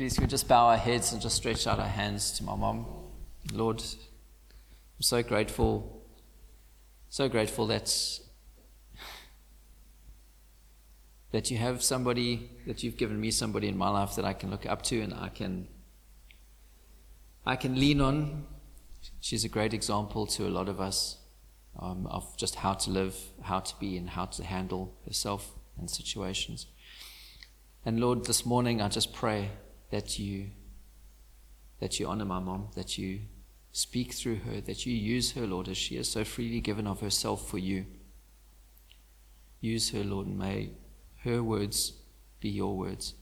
Please, can we just bow our heads and just stretch out our hands to my mom? Lord, I'm so grateful that you have somebody, that you've given me somebody in my life that I can look up to and I can lean on. She's a great example to a lot of us of just how to live, how to be, and how to handle herself in situations. And Lord, this morning I just pray that you honor my mom, that you speak through her, that you use her, Lord, as she has so freely given of herself for you. Use her, Lord, and may her words be your words.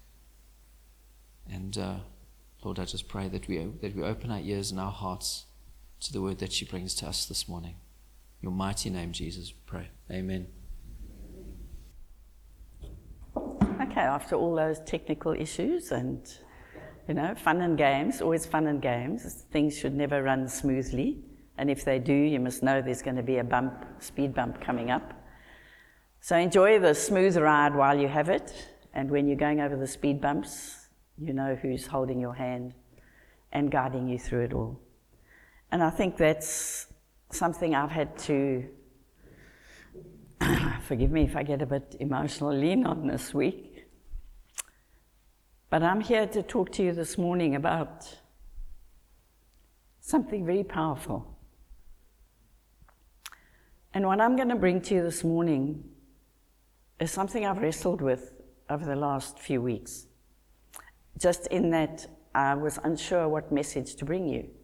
And Lord, I just pray that we open our ears and our hearts to the word that she brings to us this morning. In your mighty name, Jesus, we pray. Amen. Okay, after all those technical issues and, fun and games, always fun and games, things should never run smoothly. And if they do, you must know there's going to be a speed bump coming up. So enjoy the smooth ride while you have it. And when you're going over the speed bumps, you know who's holding your hand and guiding you through it all. And I think that's something I've had to, forgive me if I get a bit emotional, lean on this week. But I'm here to talk to you this morning about something very powerful. And what I'm going to bring to you this morning is something I've wrestled with over the last few weeks. Just in that I was unsure what message to bring you.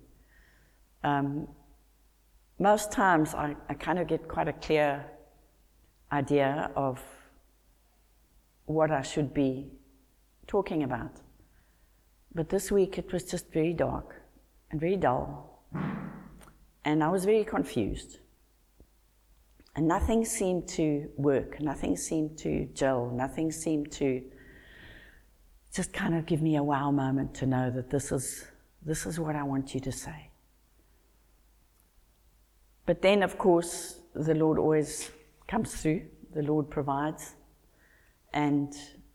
Most times I kind of get quite a clear idea of what I should be talking about. But this week it was just very dark and very dull. And I was very confused. And nothing seemed to work, nothing seemed to gel, nothing seemed to just kind of give me a wow moment to know that this is what I want you to say. But then, of course, the Lord always comes through, the Lord provides, and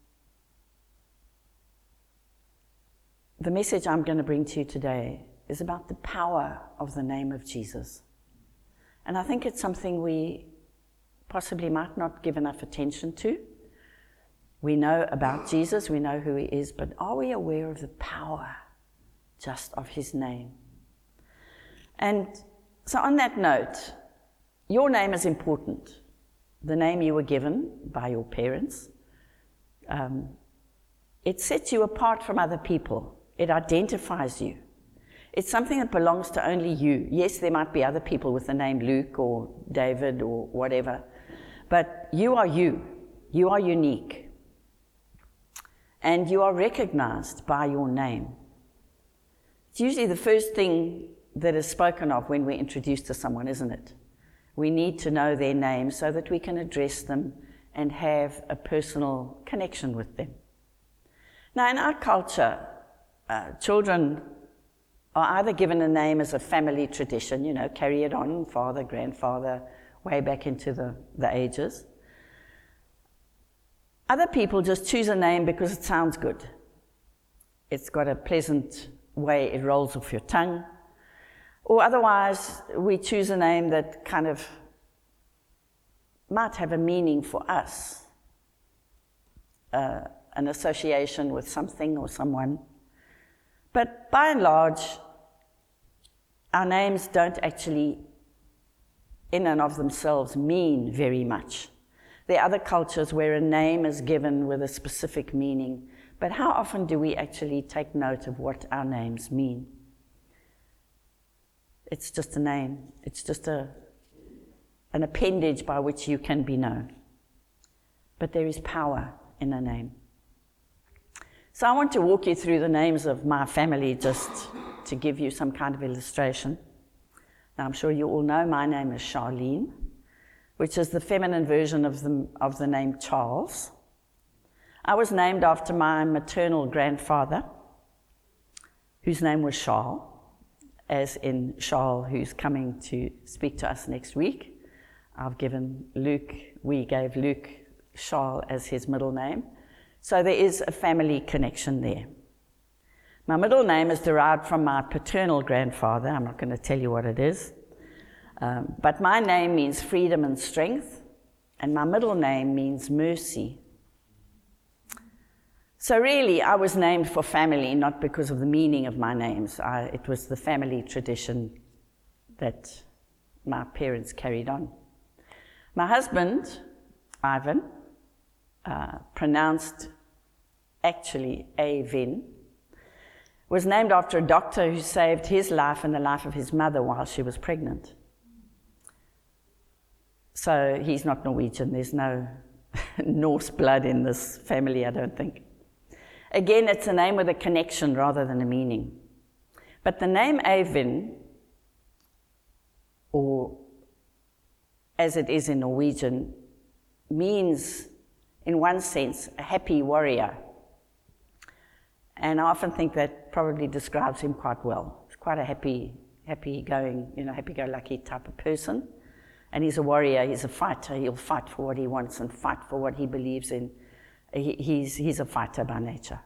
the message I'm going to bring to you today is about the power of the name of Jesus. And I think it's something we possibly might not give enough attention to. We know about Jesus, we know who he is, but are we aware of the power just of his name? And so on that note, your name is important. The name you were given by your parents. It sets you apart from other people. It identifies you. It's something that belongs to only you. Yes, there might be other people with the name Luke or David or whatever, but you are you. You are unique. And you are recognized by your name. It's usually the first thing that is spoken of when we're introduced to someone, isn't it? We need to know their name so that we can address them and have a personal connection with them. Now, in our culture, children are either given a name as a family tradition, carry it on, father, grandfather, way back into the ages. Other people just choose a name because it sounds good. It's got a pleasant way it rolls off your tongue. Or otherwise, we choose a name that kind of might have a meaning for us, an association with something or someone. But by and large, our names don't actually, in and of themselves, mean very much. There are other cultures where a name is given with a specific meaning, but how often do we actually take note of what our names mean? It's just a name. It's just an appendage by which you can be known. But there is power in a name. So I want to walk you through the names of my family just to give you some kind of illustration. Now, I'm sure you all know my name is Charlene, which is the feminine version of the name Charles. I was named after my maternal grandfather, whose name was Charles, as in Charles, who's coming to speak to us next week. We gave Luke Charles as his middle name. So there is a family connection there. My middle name is derived from my paternal grandfather. I'm not going to tell you what it is. But my name means freedom and strength, and my middle name means mercy. So really, I was named for family, not because of the meaning of my names. It was the family tradition that my parents carried on. My husband, Ivan, pronounced actually Avin, was named after a doctor who saved his life and the life of his mother while she was pregnant. So he's not Norwegian. There's no Norse blood in this family, I don't think. Again, it's a name with a connection rather than a meaning. But the name Avin, or as it is in Norwegian, means, in one sense, a happy warrior. And I often think that probably describes him quite well. He's quite a happy-go-lucky type of person. And he's a warrior, he's a fighter. He'll fight for what he wants and fight for what he believes in. He's a fighter by nature.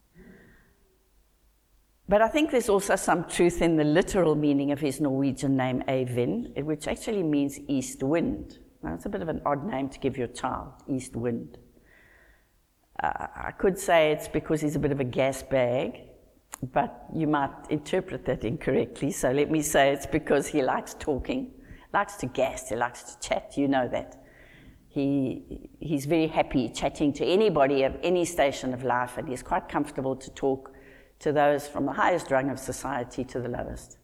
But I think there's also some truth in the literal meaning of his Norwegian name, Avin, which actually means east wind. Now, it's a bit of an odd name to give your child, east wind. I could say it's because he's a bit of a gas bag, but you might interpret that incorrectly. So let me say it's because he likes talking, likes to gas, he likes to chat. You know that. He's very happy chatting to anybody of any station of life, and he's quite comfortable to talk to those from the highest rung of society to the lowest.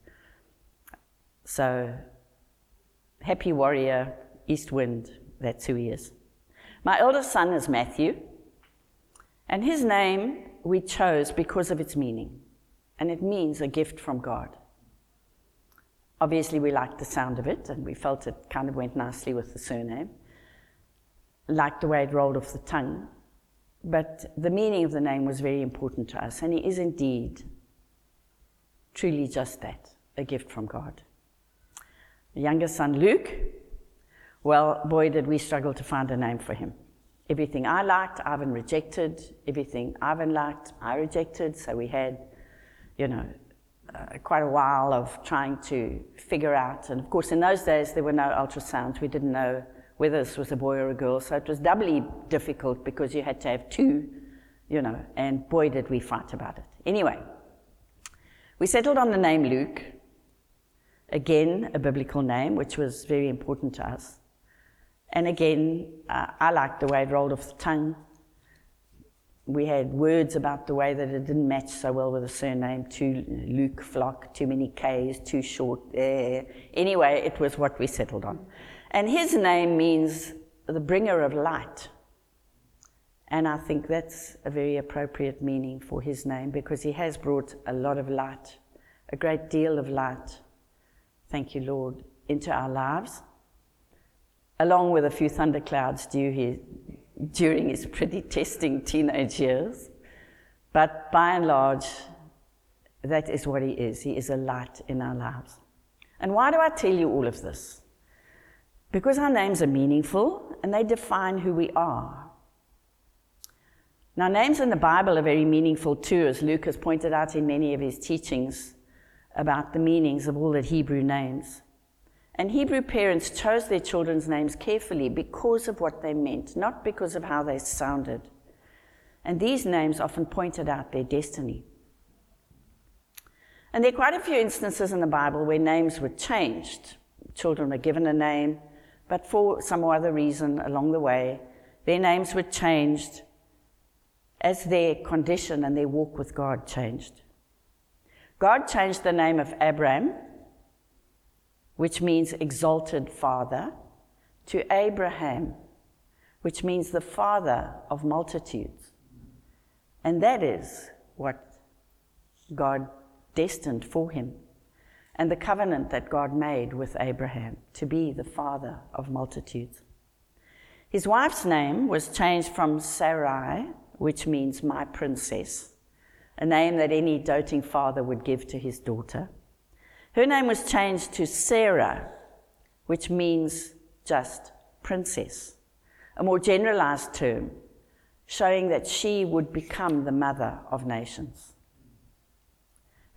So, happy warrior, east wind, that's who he is. My eldest son is Matthew. And his name we chose because of its meaning, and it means a gift from God. Obviously, we liked the sound of it, and we felt it kind of went nicely with the surname, liked the way it rolled off the tongue, but the meaning of the name was very important to us, and he is indeed truly just that, a gift from God. The youngest son, Luke, well, boy, did we struggle to find a name for him. Everything I liked, Ivan rejected. Everything Ivan liked, I rejected. So we had, quite a while of trying to figure out. And of course, in those days, there were no ultrasounds. We didn't know whether this was a boy or a girl. So it was doubly difficult because you had to have two, and boy, did we fight about it. Anyway, we settled on the name Luke. Again, a biblical name, which was very important to us. And again, I liked the way it rolled off the tongue. We had words about the way that it didn't match so well with the surname. Too Luke Flock, too many K's, too short. Anyway, it was what we settled on. And his name means the bringer of light. And I think that's a very appropriate meaning for his name, because he has brought a lot of light, a great deal of light, thank you, Lord, into our lives, along with a few thunderclouds during his pretty testing teenage years. But by and large, that is what he is. He is a light in our lives. And why do I tell you all of this? Because our names are meaningful and they define who we are. Now, names in the Bible are very meaningful too, as Luke has pointed out in many of his teachings about the meanings of all the Hebrew names. And Hebrew parents chose their children's names carefully because of what they meant, not because of how they sounded. And these names often pointed out their destiny. And there are quite a few instances in the Bible where names were changed. Children were given a name, but for some other reason along the way, their names were changed as their condition and their walk with God changed. God changed the name of Abram, which means exalted father, to Abraham, which means the father of multitudes. And that is what God destined for him, and the covenant that God made with Abraham, to be the father of multitudes. His wife's name was changed from Sarai, which means my princess, a name that any doting father would give to his daughter. Her name was changed to Sarah, which means just princess, a more generalized term, showing that she would become the mother of nations.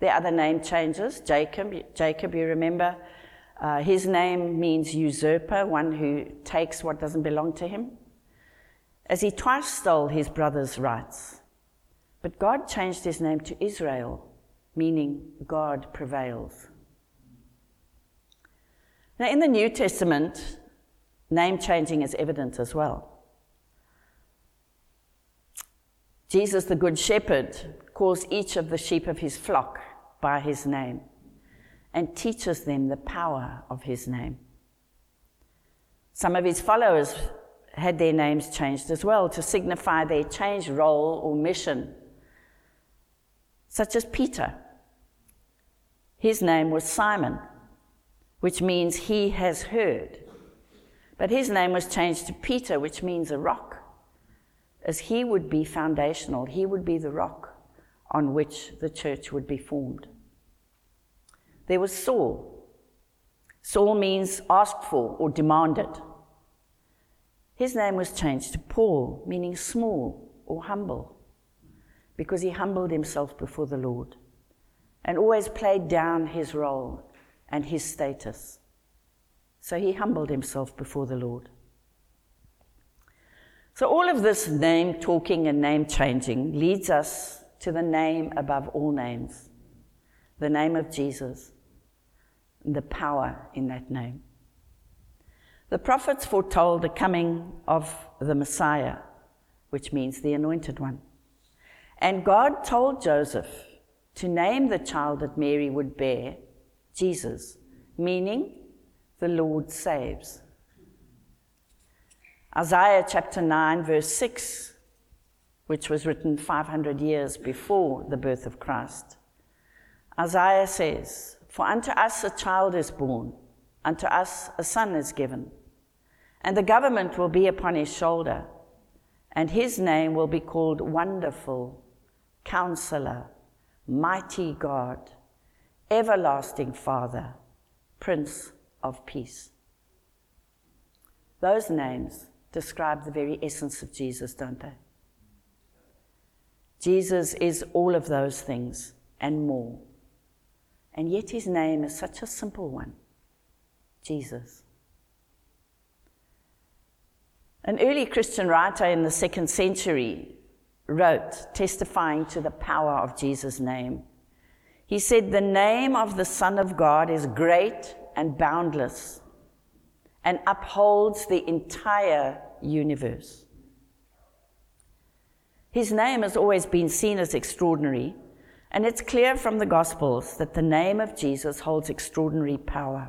There are other name changes. Jacob, you remember, his name means usurper, one who takes what doesn't belong to him, as he twice stole his brother's rights. But God changed his name to Israel, meaning God prevails. Now, in the New Testament, name changing is evident as well. Jesus, the Good Shepherd, calls each of the sheep of his flock by his name and teaches them the power of his name. Some of his followers had their names changed as well to signify their changed role or mission, such as Peter. His name was Simon, which means he has heard. But his name was changed to Peter, which means a rock, as he would be foundational. He would be the rock on which the church would be formed. There was Saul. Saul means asked for or demanded. His name was changed to Paul, meaning small or humble, because he humbled himself before the Lord and always played down his role and his status. So he humbled himself before the Lord. So all of this name talking and name changing leads us to the name above all names, the name of Jesus, and the power in that name. The prophets foretold the coming of the Messiah, which means the Anointed One. And God told Joseph to name the child that Mary would bear Jesus, meaning the Lord saves. Isaiah chapter 9, verse 6, which was written 500 years before the birth of Christ. Isaiah says, "For unto us a child is born, unto us a son is given, and the government will be upon his shoulder, and his name will be called Wonderful, Counselor, Mighty God, Everlasting Father, Prince of Peace." Those names describe the very essence of Jesus, don't they? Jesus is all of those things and more. And yet his name is such a simple one, Jesus. An early Christian writer in the 2nd century wrote, testifying to the power of Jesus' name. He said, "The name of the Son of God is great and boundless and upholds the entire universe." His name has always been seen as extraordinary, and it's clear from the Gospels that the name of Jesus holds extraordinary power.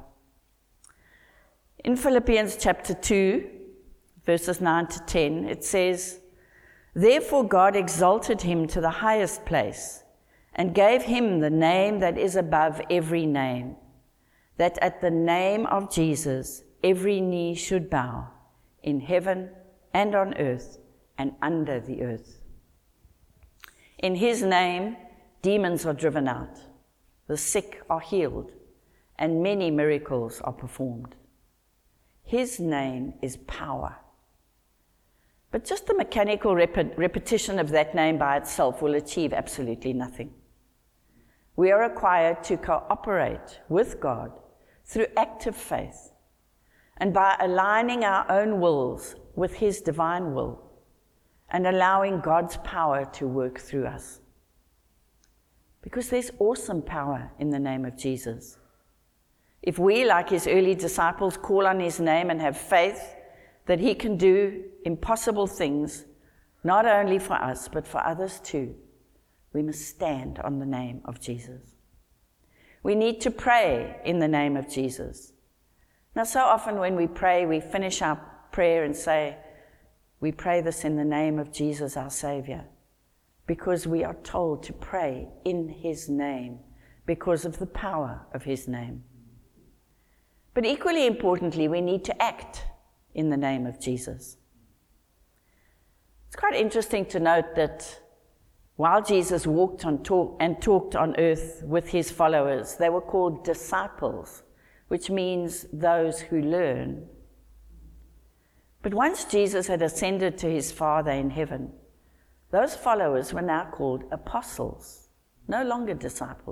In Philippians chapter 2, verses 9 to 10, it says, "Therefore God exalted him to the highest place and gave him the name that is above every name, that at the name of Jesus every knee should bow, in heaven and on earth and under the earth. In his name demons are driven out, the sick are healed, and many miracles are performed. His name is power." But just the mechanical repetition of that name by itself will achieve absolutely nothing. We are required to cooperate with God through active faith and by aligning our own wills with his divine will and allowing God's power to work through us. Because there's awesome power in the name of Jesus. If we, like his early disciples, call on his name and have faith that he can do impossible things, not only for us, but for others too, we must stand on the name of Jesus. We need to pray in the name of Jesus. Now, so often when we pray, we finish our prayer and say, "We pray this in the name of Jesus, our Savior," because we are told to pray in his name because of the power of his name. But equally importantly, we need to act in the name of Jesus. It's quite interesting to note that while Jesus walked and talked on earth with his followers, they were called disciples, which means those who learn. But once Jesus had ascended to his Father in heaven, those followers were now called apostles, no longer disciples.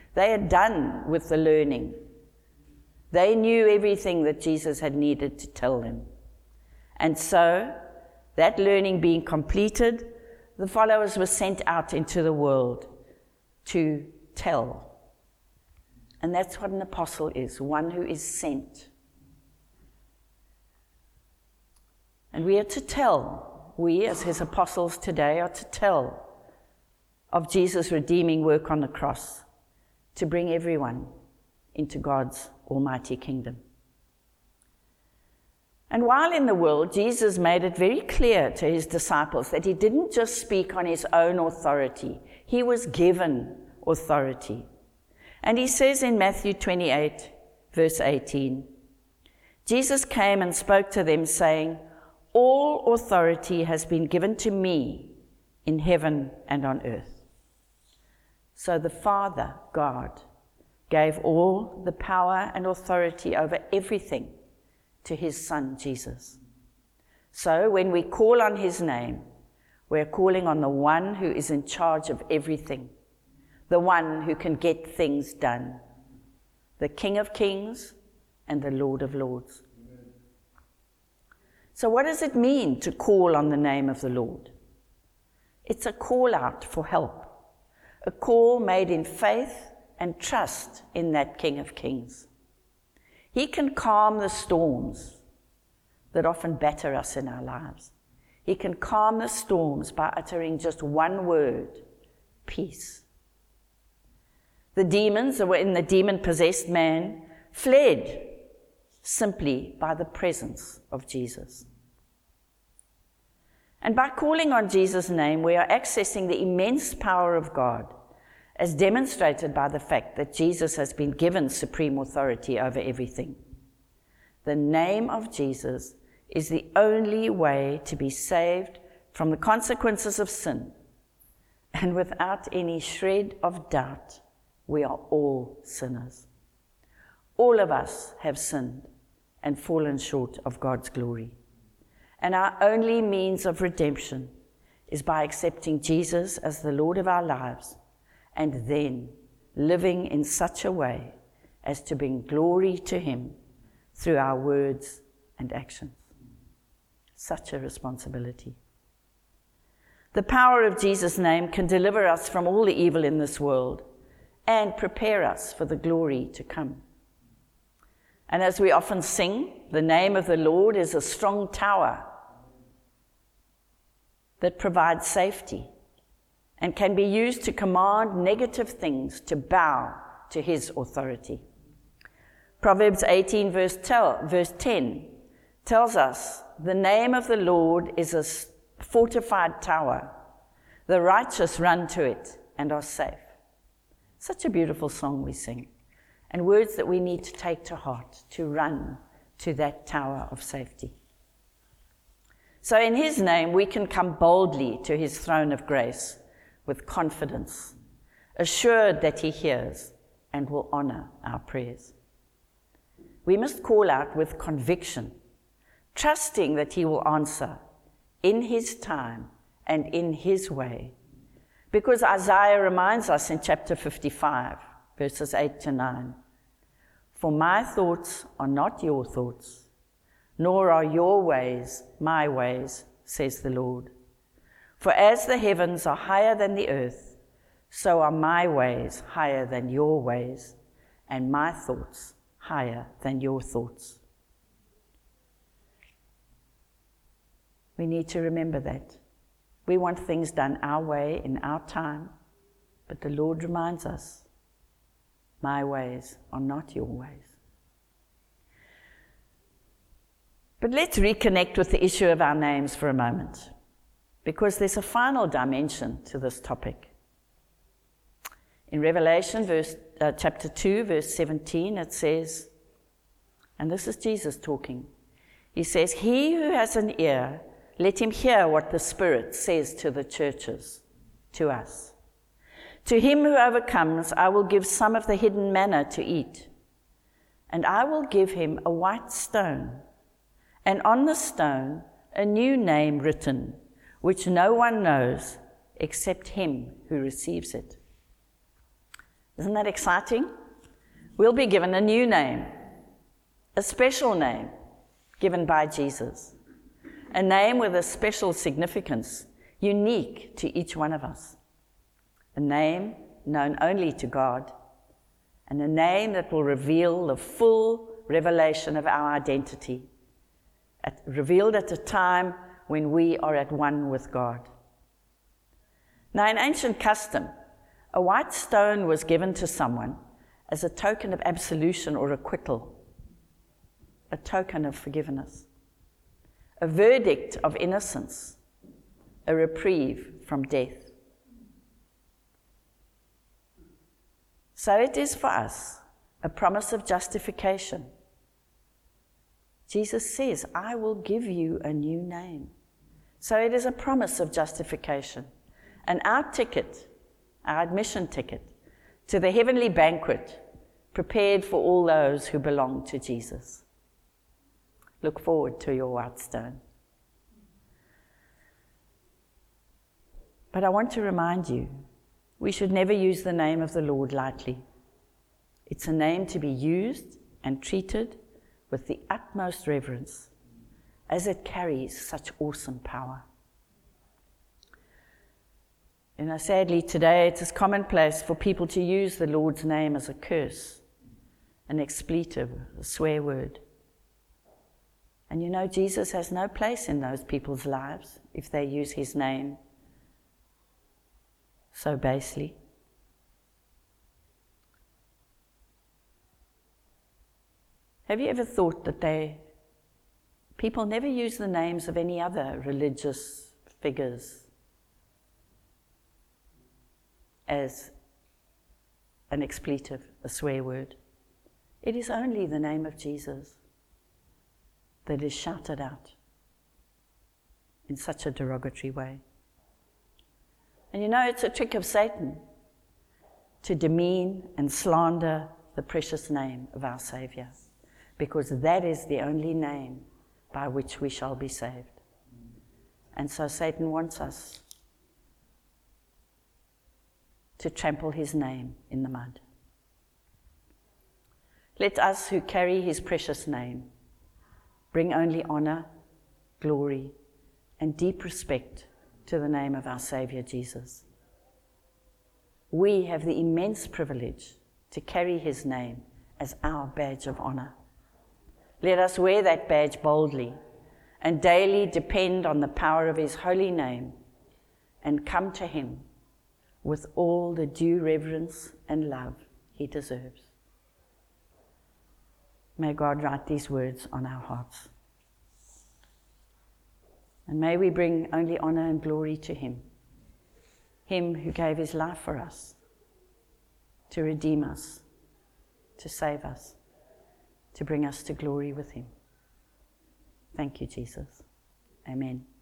They had done with the learning. They knew everything that Jesus had needed to tell them. And so, that learning being completed, the followers were sent out into the world to tell. And that's what an apostle is, one who is sent. And we are to tell, we as his apostles today are to tell of Jesus' redeeming work on the cross to bring everyone into God's almighty kingdom. And while in the world, Jesus made it very clear to his disciples that he didn't just speak on his own authority. He was given authority. And he says in Matthew 28, verse 18, Jesus came and spoke to them, saying, "All authority has been given to me in heaven and on earth." So the Father, God, gave all the power and authority over everything to his Son, Jesus. So when we call on his name, we're calling on the one who is in charge of everything, the one who can get things done, the King of Kings and the Lord of Lords. Amen. So what does it mean to call on the name of the Lord? It's a call out for help, a call made in faith and trust in that King of Kings. He can calm the storms that often batter us in our lives. He can calm the storms by uttering just one word, peace. The demons that were in the demon-possessed man fled simply by the presence of Jesus. And by calling on Jesus' name, we are accessing the immense power of God, as demonstrated by the fact that Jesus has been given supreme authority over everything. The name of Jesus is the only way to be saved from the consequences of sin. And without any shred of doubt, we are all sinners. All of us have sinned and fallen short of God's glory. And our only means of redemption is by accepting Jesus as the Lord of our lives, and then living in such a way as to bring glory to him through our words and actions. Such a responsibility. The power of Jesus' name can deliver us from all the evil in this world and prepare us for the glory to come. And as we often sing, the name of the Lord is a strong tower that provides safety and can be used to command negative things to bow to his authority. Proverbs 18 verse 10 tells us, "The name of the Lord is a fortified tower. The righteous run to it and are safe." Such a beautiful song we sing, and words that we need to take to heart, to run to that tower of safety. So in his name, we can come boldly to his throne of grace with confidence, assured that he hears and will honor our prayers. We must call out with conviction, trusting that he will answer in his time and in his way. Because Isaiah reminds us in chapter 55, verses 8 to 9, "For my thoughts are not your thoughts, nor are your ways my ways, says the Lord. For as the heavens are higher than the earth, so are my ways higher than your ways, and my thoughts higher than your thoughts." We need to remember that. We want things done our way in our time, but the Lord reminds us, my ways are not your ways. But let's reconnect with the issue of our names for a moment, because there's a final dimension to this topic. In Revelation chapter 2, verse 17, it says, and this is Jesus talking, he says, "He who has an ear, let him hear what the Spirit says to the churches," to us. "To him who overcomes, I will give some of the hidden manna to eat, and I will give him a white stone, and on the stone a new name written, which no one knows except him who receives it." Isn't that exciting? We'll be given a new name, a special name given by Jesus, a name with a special significance, unique to each one of us, a name known only to God, and a name that will reveal the full revelation of our identity, revealed at a time when we are at one with God. Now, in ancient custom, a white stone was given to someone as a token of absolution or acquittal, a token of forgiveness, a verdict of innocence, a reprieve from death. So it is for us a promise of justification. Jesus says, I will give you a new name. So it is a promise of justification. And our ticket, our admission ticket to the heavenly banquet prepared for all those who belong to Jesus. Look forward to your white stone. But I want to remind you, we should never use the name of the Lord lightly. It's a name to be used and treated with the utmost reverence, as it carries such awesome power. Sadly today it is commonplace for people to use the Lord's name as a curse, an expletive, a swear word. And Jesus has no place in those people's lives if they use his name so basely. Have you ever thought that people never use the names of any other religious figures as an expletive, a swear word? It is only the name of Jesus that is shouted out in such a derogatory way. And it's a trick of Satan to demean and slander the precious name of our Savior, because that is the only name by which we shall be saved. And so Satan wants us to trample his name in the mud. Let us who carry his precious name bring only honor, glory, and deep respect to the name of our Savior Jesus. We have the immense privilege to carry his name as our badge of honor. Let us wear that badge boldly and daily depend on the power of his holy name and come to him with all the due reverence and love he deserves. May God write these words on our hearts. And may we bring only honor and glory to him who gave his life for us, to redeem us, to save us, to bring us to glory with him. Thank you, Jesus. Amen.